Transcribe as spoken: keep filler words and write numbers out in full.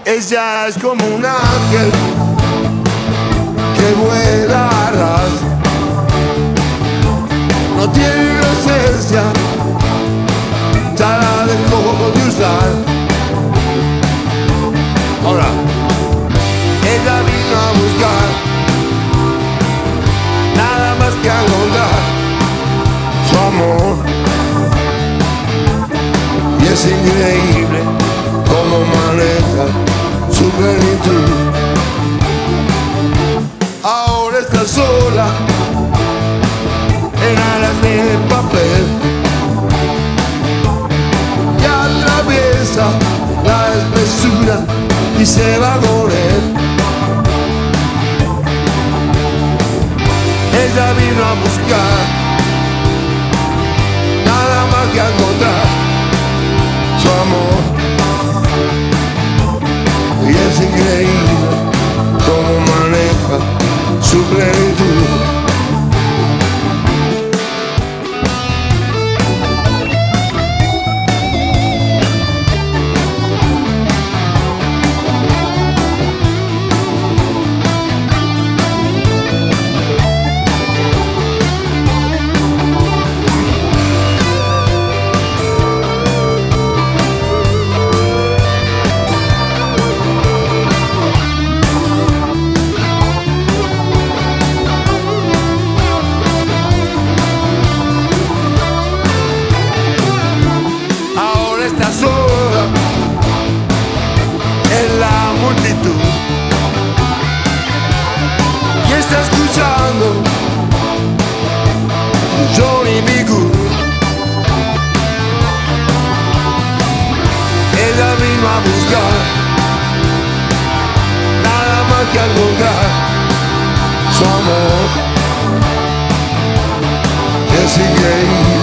Ella es como un ángel que vuela a ras. No tiene inocencia, ya la dejó de usar. Ahora, ella vino a buscar nada más que a encontrar su amor. Y es increíble cómo maneja su plenitud. Ahora está sola en alas de papel y atraviesa la espesura y se va con él. Ella vino a buscar nada más que a encontrar su amor. Y es increíble cómo maneja su plenitud. Está sola en la multitud y está escuchando Johnny B. Good. Ella vino a buscar nada más que a encontrar su amor. Es increíble